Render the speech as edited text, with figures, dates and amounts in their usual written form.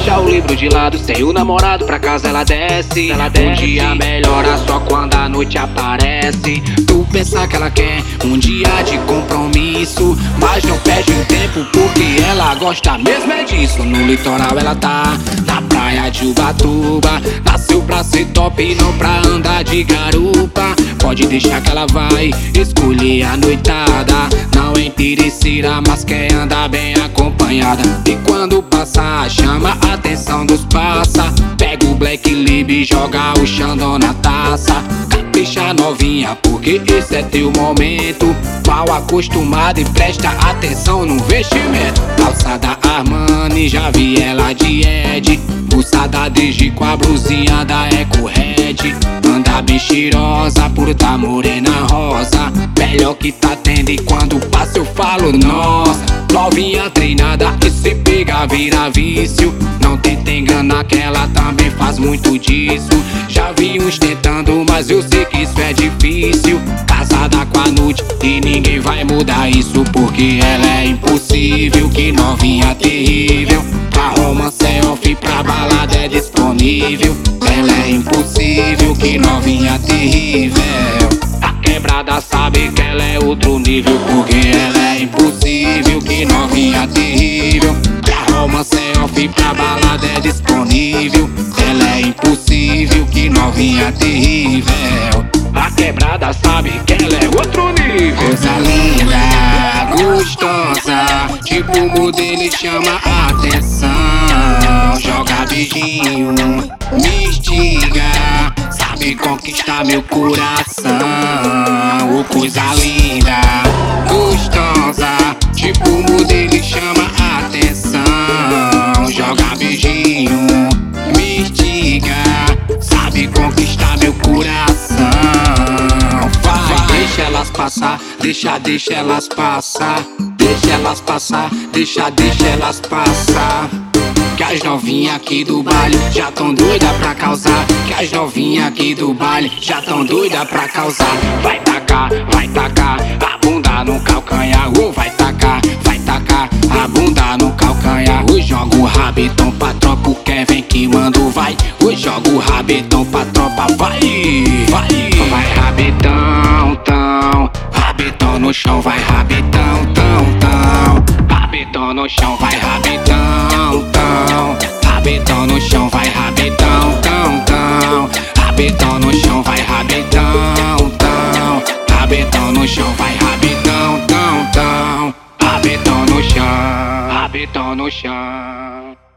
deixa o livro de lado, sem o namorado pra casa ela desce. Um dia melhora só quando a noite aparece. Tu pensa que ela quer um dia de compromisso, mas não perde o tempo porque ela gosta mesmo é disso. No litoral ela tá, na praia de Ubatuba. Nasceu pra ser top e não pra andar de garupa. Pode deixar que ela vai escolher a noitada. Não é interesseira, mas quer andar bem acompanhada. E quando passar, chama a atenção dos passa. Pega o Black Lib e joga o Xandão na taça. Capricha novinha, porque esse é teu momento. Mal acostumado e presta atenção no vestimento. Calçada Armani, já vi ela de Ed. Pulsada desde com a blusinha da Eco Red. Anda bem cheirosa por tá morena rosa. Melhor que tá tendo e quando passa eu falo nossa. Novinha treinada e se pegar vira vício. Não tenta enganar que ela também faz muito disso. Já vi uns tentando, mas eu sei que isso é difícil. Casada com a Nude e ninguém vai mudar isso, porque ela é impossível. Que novinha terrível. Pra romance é off, pra balada é disponível. Ela é impossível, que novinha terrível. A quebrada sabe que ela é outro nível, porque ela é impossível, que novinha terrível. Pra romance é off, pra balada é disponível. Ela é impossível, que novinha terrível. A quebrada sabe que ela é outro nível. Coisa linda, gostosa, tipo modelo e chama a atenção. Joga beijinho, me instiga, sabe conquistar meu coração. Oh, coisa linda, gostosa, tipo modelo e chama a atenção. Joga beijinho, me instiga, sabe conquistar meu coração. Vai, deixa elas passar, deixa elas passar. Deixa elas passar, deixa elas passar. Que as novinhas aqui do baile já tão doida pra causar. Que as novinhas aqui do baile já tão doida pra causar. Vai tacar a bunda no calcanhar. Vai tacar a bunda no calcanhar. Joga o rabetão pra tropa, o Kevin que manda o vai. Joga o rabetão pra tropa, vai. Vai rabetão, tão. Rabetão no chão, vai rabetão, tão. Rabetão no chão, vai rabetão, tão. Rabetão no chão, vai rabetão, tão. Rabetão no chão, vai rabetão, tão. Rabetão no chão, vai rabetão, tão. Rabetão no chão, rabetão no chão.